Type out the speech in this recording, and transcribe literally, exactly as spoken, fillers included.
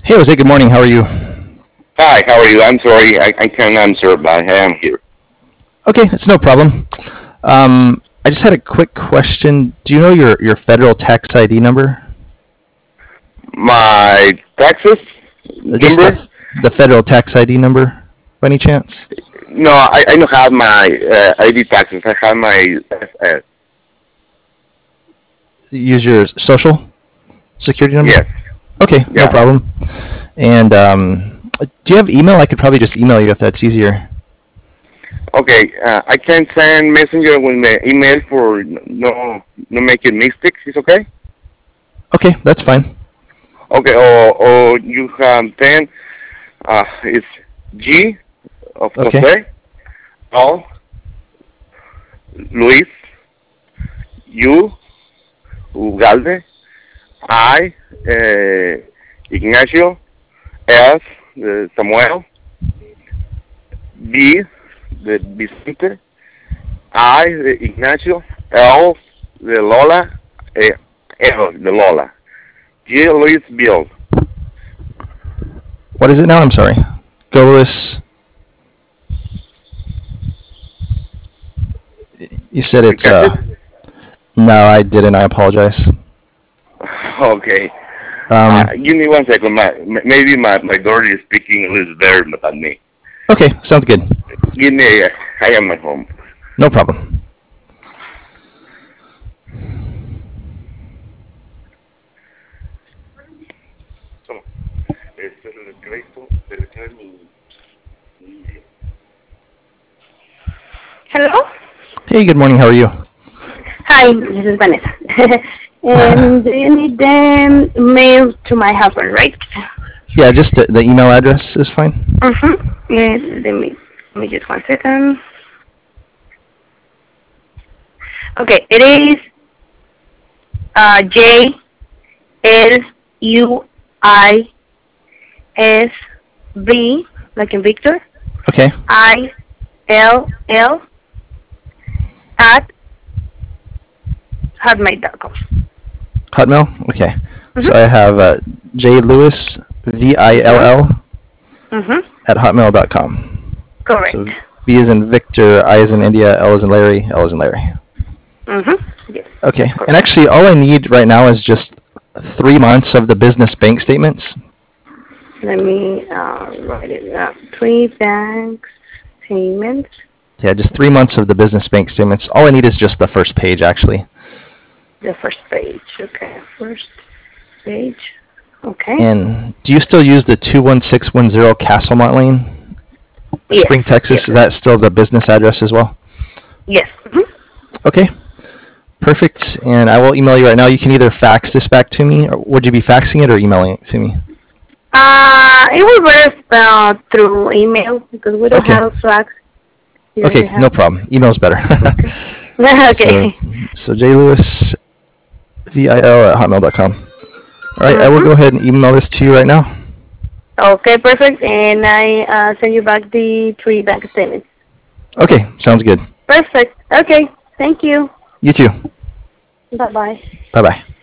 Hey, Jose, good morning. How are you? Hi, how are you? I'm sorry, I, I can't answer, but I am here. Okay, it's no problem. Um, I just had a quick question. Do you know your, your federal tax I D number? My taxes Uh, Just the, number? f- the federal tax I D number, by any chance? No, I, I don't have my uh, I D taxes. I have my S S. Use your social security number? Yes, Okay, no yeah. problem. And um, do you have email? I could probably just email you if that's easier. Okay, uh, I can send messenger with the email for no no making mistakes. It's okay. Okay, that's fine. Okay, or or you can then uh, it's G of Okay. Jose, L, Luis, U, Ugalde, I, uh, Ignacio, S, uh, Samuel, B, de Vicente, I, de Ignacio, L, de Lola, eh, L, de Lola, G, Luis, Bill. What is it now? I'm sorry. Go, Lewis. You said You it's, catch uh, it? no, I didn't. I apologize. Okay. Uh, Um, give me one second. My, m- maybe my, my daughter is speaking a little better than me. okay, sounds good. Give me a, I am at home. No problem. Toma. Este es el crédito de dejar mi... Hello? Hey, good morning. How are you? Hi, this is Vanessa. And do you need the mail to my husband, right? Yeah, just the, the email address is fine. Mm-hmm. Yes, let me, let me just one second. Okay, it is uh, J L U I S B, like in Victor, Okay. I L L at hotmail dot com. Hotmail? Okay. So I Mm-hmm. have uh, J Lewis, V I L L, Mm-hmm. at hotmail dot com. Correct. So V is in Victor, I is in India, L is in Larry, L is in Larry. Mm-hmm. Yes, Okay. that's And correct. actually, all I need right now is just three months of the business bank statements. Let me uh, write it up. Three bank statements. Yeah, just three months of the business bank statements. All I need is just the first page, actually. The first page. Okay, first page. Okay. And do you still use the two one six one zero Castlemont Lane, Yes. Spring, Yes. Texas? Is that still the business address as well? Yes. hmm Okay. Perfect. And I will email you right now. You can either fax this back to me, or would you be faxing it or emailing it to me? Uh, it will better uh, through email because we don't Okay. have fax here in Okay, the no house. problem. Email's better. Okay. so, Okay. so jlewis, V I L at hotmail dot com. All right, I will Mm-hmm. go ahead and email this to you right now. Okay, perfect. And I uh, send you back the three bank statements. Okay, sounds good. Perfect. Okay. Thank you. You too. Bye bye. Bye bye.